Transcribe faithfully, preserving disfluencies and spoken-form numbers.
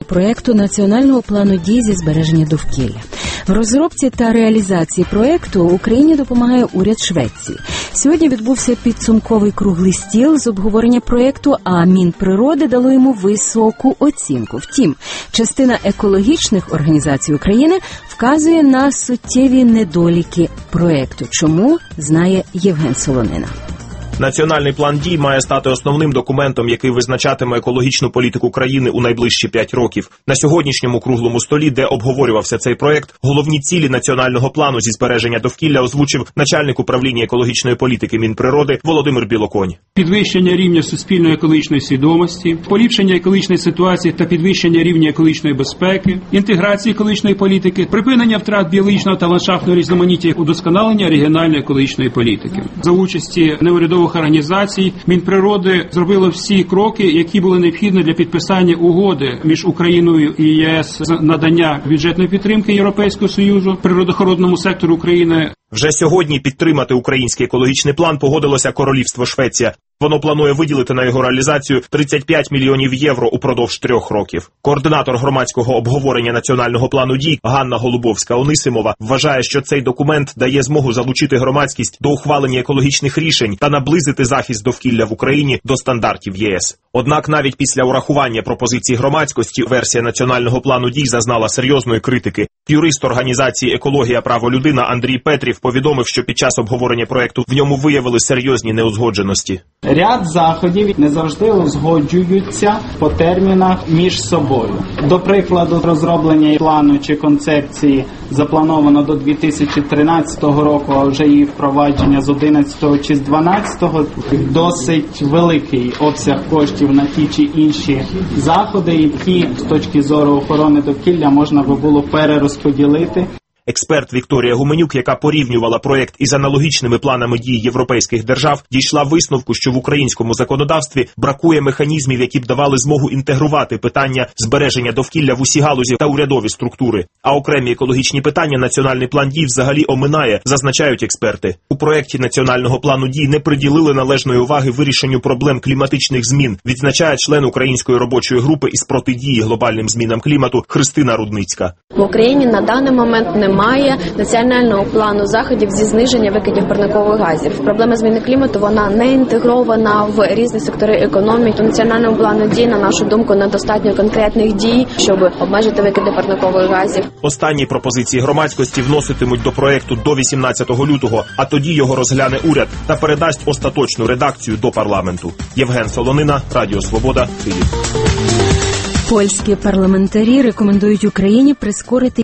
проєкту Національного плану дій зі збереження довкілля. В розробці та реалізації проєкту Україні допомагає уряд Швеції. Сьогодні відбувся підсумковий круглий стіл з обговорення проєкту, а Мінприроди дало йому високу оцінку. Втім, частина екологічних організацій України вказує на суттєві недоліки проєкту. Чому, знає Євген Солонина. Національний план дій має стати основним документом, який визначатиме екологічну політику країни у найближчі п'ять років. На сьогоднішньому круглому столі, де обговорювався цей проект, головні цілі національного плану зі збереження довкілля озвучив начальник управління екологічної політики Мінприроди Володимир Білоконь. Підвищення рівня суспільної екологічної свідомості, поліпшення екологічної ситуації та підвищення рівня екологічної безпеки, інтеграції екологічної політики, припинення втрат біологічного та ландшафтного різноманіття, удосконалення регіональної екологічної політики. За участі неурядових організацій Мінприроди зробило всі кроки, які були необхідні для підписання угоди між Україною і ЄС з надання бюджетної підтримки Європейського Союзу природоохоронному сектору України. Вже сьогодні підтримати український екологічний план погодилося Королівство Швеція. Воно планує виділити на його реалізацію тридцять п'ять мільйонів євро упродовж трьох років. Координатор громадського обговорення національного плану дій Ганна Голубовська-Онисимова вважає, що цей документ дає змогу залучити громадськість до ухвалення екологічних рішень та наблизити захист довкілля в Україні до стандартів ЄС. Однак навіть після урахування пропозицій громадськості версія національного плану дій зазнала серйозної критики. Юрист організації «Екологія. Право. Людина» Андрій Петрів повідомив, що під час обговорення проекту в ньому виявили серйозні неузгодженості. Ряд заходів не завжди узгоджуються по термінах між собою. До прикладу, розроблення плану чи концепції заплановано до дві тисячі тринадцятого року, а вже її впровадження з одинадцятого чи з дванадцятого. Досить великий обсяг коштів на ті чи інші заходи, які з точки зору охорони довкілля можна би було перерозподілити. Експерт Вікторія Гуменюк, яка порівнювала проєкт із аналогічними планами дій європейських держав, дійшла висновку, що в українському законодавстві бракує механізмів, які б давали змогу інтегрувати питання збереження довкілля в усі галузі та урядові структури. А окремі екологічні питання національний план дій взагалі оминає, зазначають експерти. У проєкті національного плану дій не приділили належної уваги вирішенню проблем кліматичних змін, відзначає член української робочої групи із протидії глобальним змінам клімату Христина Рудницька. В Україні на даний момент немає національного плану заходів зі зниження викидів парникових газів. Проблема зміни клімату, вона не інтегрована в різні сектори економіки. У національному плану дій, на нашу думку, недостатньо конкретних дій, щоб обмежити викиди парникових газів. Останні пропозиції громадськості вноситимуть до проекту до вісімнадцятого лютого, а тоді його розгляне уряд та передасть остаточну редакцію до парламенту. Євген Солонина, Радіо Свобода, Київ. Польські парламентарі рекомендують Україні прискорити